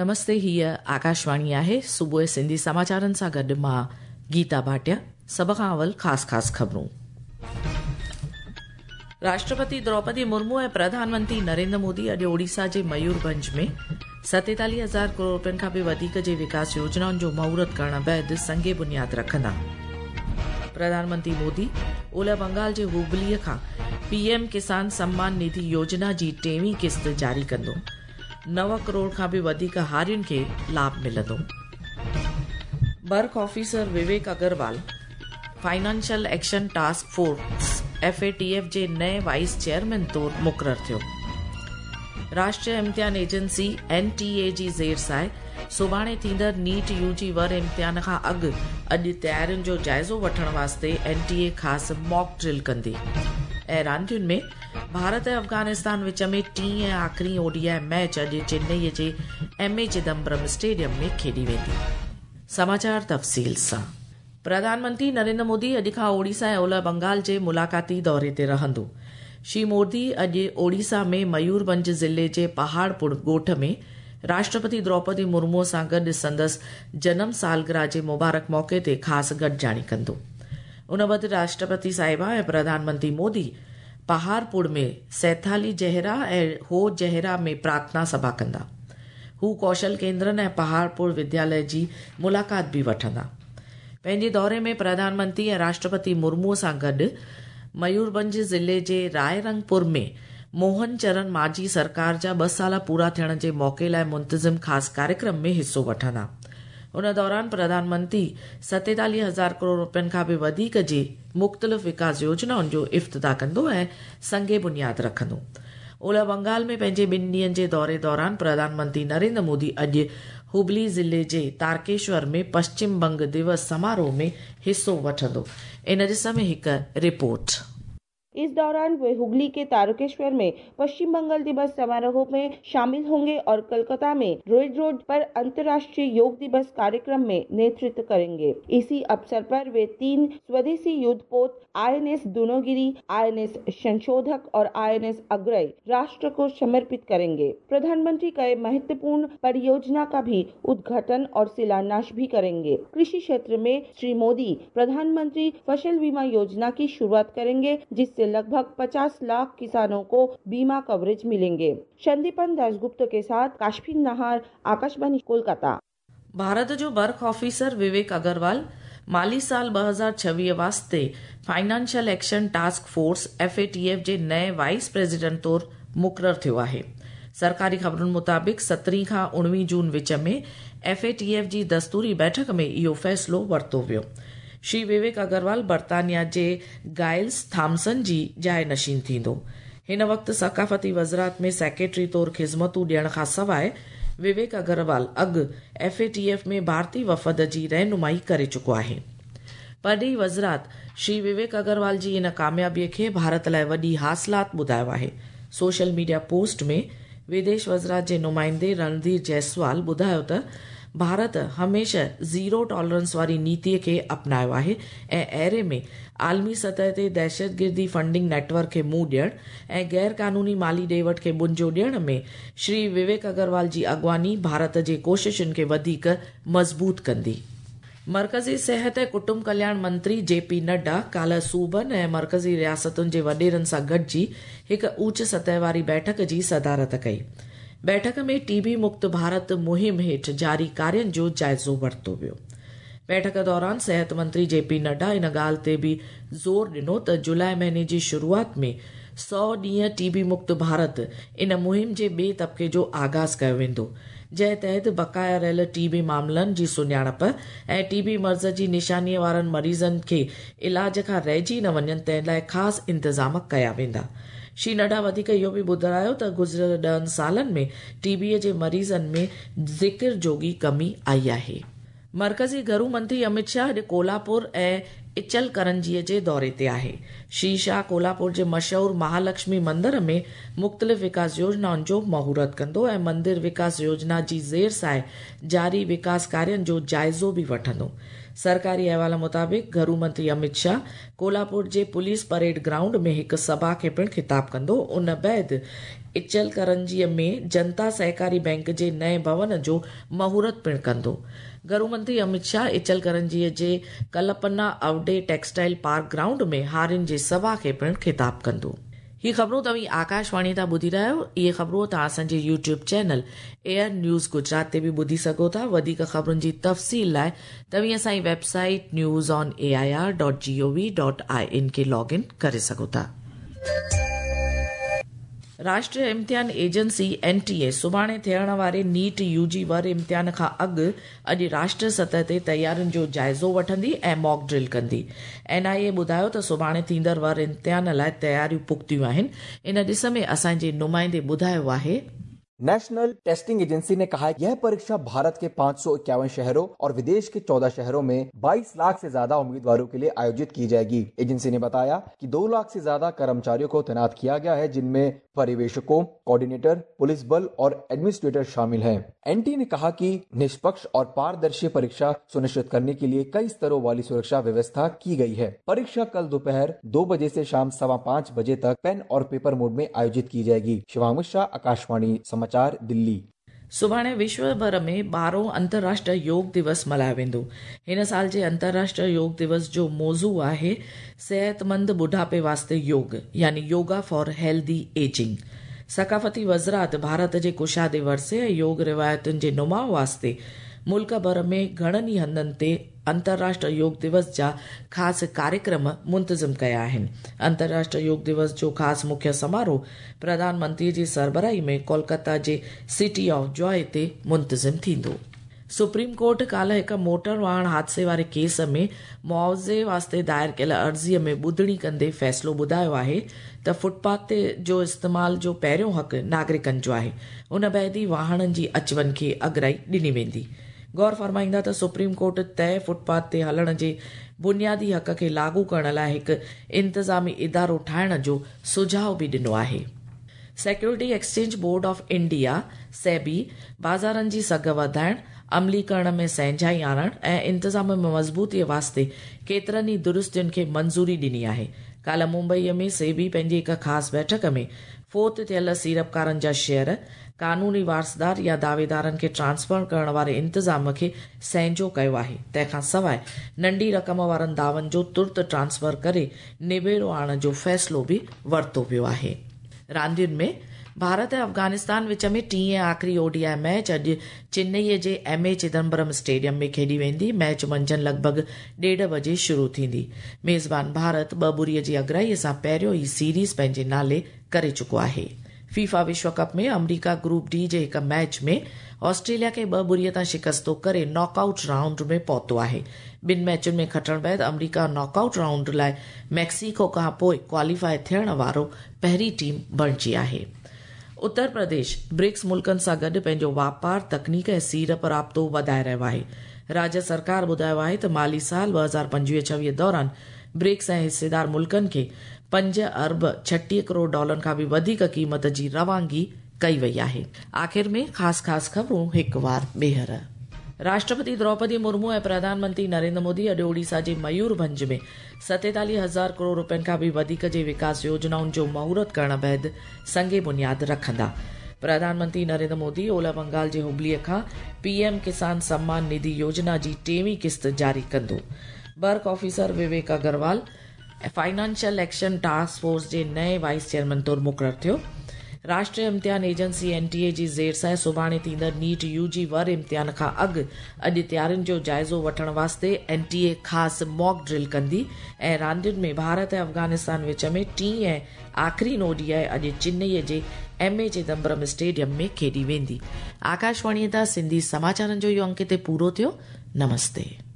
नमस्ते, हीअ आकाशवाणी आहे। सुबुह सिंधी समाचारनि सां गॾु मां गीता भाटिया। सभ खां अवल ख़ासि ख़बरूं। राष्ट्रपति द्रौपदी मुर्मू ऐं प्रधानमंत्री नरेंद्र मोदी अॼु ओडिशा जे मयूरभंज में 47,000 करोड़ रुपयनि खां बि वधीक जे विकास योजनाउनि जो महूरत करण बैदि संगे बुनियाद रखंदा। प्रधानमंत्री मोदी ओलह बंगाल जे हुबलीअ खां पीएम किसान सम्मान निधि योजना जी 8वीं किस्त जारी कंदो। 9 करोड़ खां बि वधीक हारियुनि खे लाभ मिलंदो। बर्क officer Vivek Agrawal financial action task force FATF जे नए वाइस चेयरमैन तौर मुक़रर थियो। राष्ट्रीय इम्तिहान एजेंसी NTA जी ज़ेर सां सुभाणे थींदड़ नीट UG वर इम्तिहान खां अॼु तयारियुनि जो जाइज़ो वठण वास्ते NTA ख़ासि मॉक ड्रिल कंदी। ऐं रांदियुनि में भारत ऐं अफगानिस्तान विच में टीं ऐं आख़िरी ODI मैच अॼु चेन्नईअ जे MA चिदम्बरम स्टेडियम में खेॾी वेंदी। समाचार तफ़सील सां। प्रधानमंत्री नरेंद्र मोदी अॼु खां ओडिशा ऐं ओलह बंगाल जे मुलाक़ाती दौरे ते रहंदो। श्री मोदी अॼु ओडिशा में मयूरभंज ज़िले जे पहाड़पुर ॻोठ में राष्ट्रपति द्रौपदी मुर्मू सां गॾु संदसि जनम सालगिरह जे मुबारक मौक़े ते ख़ासि गॾिजाणी कंदो। उन वटि राष्ट्रपति साहिबा ऐं प्रधानमंत्री मोदी पहाड़पुर में सैथाली जहरा ऐं हो जहरा में प्रार्थना सभा कंदा। हू कौशल केंद्रनि ऐं पहाड़पुर विद्यालय जी मुलाक़ात बि वठंदा। पंहिंजे दौरे में प्रधानमंत्री ऐं राष्ट्रपति मुर्मू सां गॾु मयूरभंज ज़िले जे रायरंगपुर में मोहन चरण मांझी सरकार जा 2 साल पूरा थियण जे मौक़े लाइ मुंतज़िम ख़ासि कार्यक्रम में हिस्सो वठंदा। उन दौरान प्रधानमंत्री 47,000 करोड़ रुपयनि खां बि वधीक जे मुख़्तलिफ़ विकास योजनाउनि जो इफ़्तिताह कंदो ऐं संगे बुनियाद रखंदो। ओलह बंगाल में पंहिंजे 2 ॾींहनि जे दौरे दौरान प्रधानमंत्री नरेंद्र मोदी अॼु हुबली ज़िले जे तारकेश्वर में पश्चिम बंग दिवस समारोह में हिस्सो वठंदो। इन जिसमें हिकु रिपोर्ट। इस दौरान वे हुगली के तारकेश्वर में पश्चिम बंगाल दिवस समारोह में शामिल होंगे और कोलकाता में रेड रोड पर अंतर्राष्ट्रीय योग दिवस कार्यक्रम में नेतृत्व करेंगे। इसी अवसर पर वे 3 स्वदेशी युद्धपोत INS दूनोगिरी, INS संशोधक और INS अग्रय राष्ट्र को समर्पित करेंगे। प्रधानमंत्री कई महत्वपूर्ण परियोजना का भी उद्घाटन और शिलान्यास भी करेंगे। कृषि क्षेत्र में श्री मोदी प्रधानमंत्री फसल बीमा योजना की शुरुआत करेंगे, जिससे लगभग 50 लाख किसानों को बीमा कवरेज मिलेंगे। संदीपन दासगुप्त के साथ काश्मीर नहार, आकाशवाणी कोलकाता। भारत जो बर्क ऑफिसर विवेक अग्रवाल माली साल 2026 वास्ते financial action task force FATF जे नए वाइस प्रेसिडेंट तौर मुक़रर थियो आहे। सरकारी ख़बरुनि मुताबिक़ 17 खां 19 जून विच में FATF जी दस्तूरी बैठक में इहो फ़ैसिलो वरितो वियो। श्री विवेक अग्रवाल बर्तानिया जे गाइल्स थॉम्सन जी जाइ नशीन थींदो। हिन वक़्तु सकाफ़ती वज़रात में सेक्रेटरी तौर ख़िज़मतूं ॾियण खां सवाइ विवेक अग्रवाल अॻु FATF में भारतीय वफ़द जी रहनुमाई करे चुको आहे। परॾेही वज़रात श्री विवेक अग्रवाल जी इन कामयाबीअ खे भारत लाइ वॾी हासिलात ॿुधायो आहे। सोशल मीडिया पोस्ट में विदेश वज़रात जे नुमाइंदे रणधीर जायसवाल ॿुधायो त भारत हमेशह ज़ीरो टॉलरेंस वारी नीतिअ खे अपनायो आहे ऐं एरे में आलमी सतह ते दहशतगिर्दी फंडिंग नेटवर्क खे मुंहुं ॾियण ऐं गैर कानूनी माली ॾेवट खे मुंझो ॾियण में श्री विवेक अग्रवाल जी अॻवानी भारत जे कोशिशुनि खे वधीक मज़बूत कंदी। मरकज़ी सिहत ऐं कुटुंब कल्याण मंत्री JP नड्डा काल्ह सूबनि ऐं मरकज़ी रियासतुनि जे वॾेरनि सां गॾिजी हिकु उच सतह वारी बैठक जी सदारत कई। बैठक में TB मुक्त भारत मुहिम हेठि जारी कार्यनि जो जाइज़ो वरितो वियो। बैठक दौरान सिहत मंत्री JP नड्डा इन ॻाल्हि ते बि ज़ोर ॾिनो त जुलाई महीने जी शुरूआत में 100 ॾींहं TB मुक्त भारत इन मुहिम जे ॿिए तबके जो आगाज़ कयो वेंदो, जंहिं तहत बक़ाया रहियल TB मामलनि जी सुञाणप ऐं TB मर्ज़ जी निशानीअ वारनि मरीज़नि खे इलाज खां रहिजी न वञनि तंहिं लाइ ख़ासि इंतज़ाम कया वेंदा। श्री नड्डा वधीक इहो बि ॿुधायो त गुज़िरियल 10 सालनि में TB जे मरीज़नि में ज़िक्र जोगी कमी आई आहे। मरकज़ी गृह मंत्री अमित शाह अॼु कोल्हापुर ऐं इचल करंजीअ जे दौरे ते आहे। श्री शाह कोल्हापुर जे मशहूर महालक्ष्मी मंदिर में मुख़्तलिफ़ विकास योजनाउनि जो महूरत कंदो ऐं मंदिर विकास योजना जी ज़ेर सां जारी विकास कार्यनि जो जाइज़ो बि वठंदो। सरकारी अहवाल मुताबिक़ गृह मंत्री अमित शाह कोल्हापुर जे पुलिस परेड ग्राउंड में हिकु सभा खे पिणु ख़िताब कंदो। उन बैदि इचलकरंजीअ में जनता सहकारी बैंक जे नए भवन जो महूरत पिणु कंदो। गृह मंत्री अमित शाह इचलकरंजीअ जे Kalpana Awade textile park ground में हारियुनि जे सभा खे पिणु ख़िताब कंदो। ही ख़बरूं तव्हीं आकाशवाणी तां ॿुधी रहिया आहियो। इहे ख़बरूं तव्हां असांजे YouTube channel AIR news Gujarat ते बि ॿुधी सघो था। वधीक ख़बरुनि जी तफ़सील लाइ तव्हीं असांजी वेबसाइट newsonair.gov.in खे लॉग इन करे सघो था। राष्ट्रीय इम्तिहान एजेंसी NTA सुभाणे थियण वारे नीट UG वर इम्तिहान खां अॻु अॼु राष्ट्रीय सतह ते तयारियुनि जो जाइज़ो वठंदी ऐं मॉक ड्रिल कंदी। NIA ॿुधायो त सुभाणे थींदड़ वर इम्तिहान लाइ तयारियूं पुख़्तियूं आहिनि। इन ॾिस में असांजे नुमाइंदे ॿुधायो आहे। नेशनल टेस्टिंग एजेंसी ने कहा है यह परीक्षा भारत के 551 शहरों और विदेश के 14 शहरों में 22 लाख से ज्यादा उम्मीदवारों के लिए आयोजित की जाएगी। एजेंसी ने बताया कि 2 लाख से ज्यादा कर्मचारियों को तैनात किया गया है, जिनमें पर्यवेक्षकों, कोऑर्डिनेटर, पुलिस बल और एडमिनिस्ट्रेटर शामिल हैं। NTA ने कहा कि निष्पक्ष और पारदर्शी परीक्षा सुनिश्चित करने के लिए कई स्तरों वाली सुरक्षा व्यवस्था की गई है। परीक्षा कल दोपहर 2 बजे से शाम 5:15 बजे तक पेन और पेपर मोड में आयोजित की जाएगी। शिवांग मिश्रा, आकाशवाणी समाचार, दिल्ली। सुभाणे विश्व भर में 12हों अंतर्राष्ट्रीय योग दिवस मल्हायो वेंदो। हिन साल जे अंतर्राष्ट्रीय योग दिवस जो मौज़ू आहे सेहतमंद बुढ़ापे वास्ते योग, यानी योगा फॉर हेल्दी एजिंग। सकाफ़ती वज़रात भारत जे कुशादे वरसे ऐं योग रिवायतुनि जे नुमाउ वास्ते मुल्क भर में घणनि ई हंधनि ते अंतर्राष्ट्रीय योग दिवस जा ख़ासि कार्यक्रम मुंतज़िम कया आहिनि। अंतर्राष्ट्रीय योग दिवस जो ख़ासि मुख्य समारोह प्रधानमंत्री जी सरबराही में कोलकाता जे सिटी ऑफ जॉय ते मुंतज़िम थींदो। सुप्रीम कोर्ट काल्ह हिकु मोटर वाहन हादसे वारे केस में मुआवज़े वास्ते दायर कयल अर्ज़ीअ में ॿुधणी कंदे फ़ैसिलो ॿुधायो आहे त फुटपाथ ते जो इस्तेमाल जो पहिरियों हक़ नागरिकनि जो आहे। उन बैदि वाहननि जी अचवञ खे अॻराई ॾिनी वेंदी। गौर फरमाईंदा त सुप्रीम कोर्ट तय फुटपाथ ते हलण जे बुनियादी हक़ खे लागू करण लाइ हिकु इंतज़ामी इदारो ठाहिण जो सुझाव बि ॾिनो आहे। Security exchange board of India SEBI बाज़ारनि जी सघ वधाइण, अमलीकरण में सहिंजाई आणण ऐं इंतज़ाम में मज़बूतीअ वास्ते केतिरनि ई दुरुस्तियुनि खे मंज़ूरी ॾिनी आहे। काल्ह मुंबईअ में सेबी पंहिंजी हिकु ख़ासि बैठक में फ़ौत थियल सीड़पकारनि जा शेयर, कानूनी वारसदार या दावेदारनि खे ट्रांसफर करण वारे इंतज़ाम खे संहिंजो कयो आहे। तंहिंखां सवाइ नंढी रक़म वारनि दावनि जो तुर्त ट्रांसफर करे निबेरो आणण जो फ़ैसिलो बि वरितो वियो आहे। रांदियुनि में भारत ऐं अफ़गानिस्तान विच में टीं आख़िरी ODI मैच अॼु चेन्नईअ जे MA चिदम्बरम स्टेडियम में खेॾी वेंदी। मैच मंझंदि लॻभॻि 1:30 बजे शुरू थींदी। मेज़बान भारत 2-0 जी अॻराईअ सां पहिरियों ई सीरीज़ पंहिंजे नाले करे चुको आहे। फीफा विश्व कप में अमरीका ग्रुप D जे हिकु मैच में ऑस्ट्रेलिया खे 2-0 तां शिकस्तो करे नॉकआउट राउंड में पहुतो आहे। ॿिनि मैचुनि में खटण बैदि अमरीका नॉकआउट राउंड लाइ मैक्सिको खां पोइ क्वालिफाई थियण वारो पहिरीं टीम बणिजी आहे। उत्तर प्रदेश ब्रिक्स मुल्कनि सां गॾु पंहिंजो वापार, तकनीक ऐं सीड़प राब्तो वधाए रहियो आहे। राज्य सरकार ॿुधायो आहे त माली साल 2025-26 दौरान ब्रिक्स ऐं हिसेदार मुल्कनि खे $5 अरब 36 करोड़ डॉलर खां बि वधीक क़ीमत जी रवानगी कई वई आहे। आख़िर में ख़ासि ख़बरूं हिकु बार ॿीहर। राष्ट्रपति द्रौपदी मुर्मू ऐं प्रधानमंत्री नरेंद्र मोदी अॼु ओडिशा जे मयूरभंज में 47,000 करोड़ रुपयनि खां बि वधीक जे विकास योजनाउनि जो महूरत करण बैदि संगे बुनियाद रखंदा। प्रधानमंत्री नरेंद्र मोदी ओलह बंगाल जे हुबलीअ खां PM किसान सम्मान निधि योजना जी 8वीं किस्त जारी कंदो। बर्क officer Vivek Agrawal financial action task force जे नए वाइस चेयरमैन तौरु मुक़ररु थियो। राष्ट्रीय इम्तिहान एजेंसी NTA जी ज़ेर सां सुभाणे थींदड़ नीट UG वर इम्तिहान खां अॻु अॼु तयारियुनि जो जाइज़ो वठण वास्ते NTA ख़ासि मॉक ड्रिल कंदी ऐं रांदियुनि में भारत ऐं अफ़गानिस्तान विच में टीं ऐं आख़िरी ODI अॼु चेन्नईअ जे MA चिदम्बरम स्टेडियम में खेॾी वेंदी। आकाशवाणीअ तां सिंधी समाचारनि जो इहो अंक ते पूरो थियो। नमस्ते।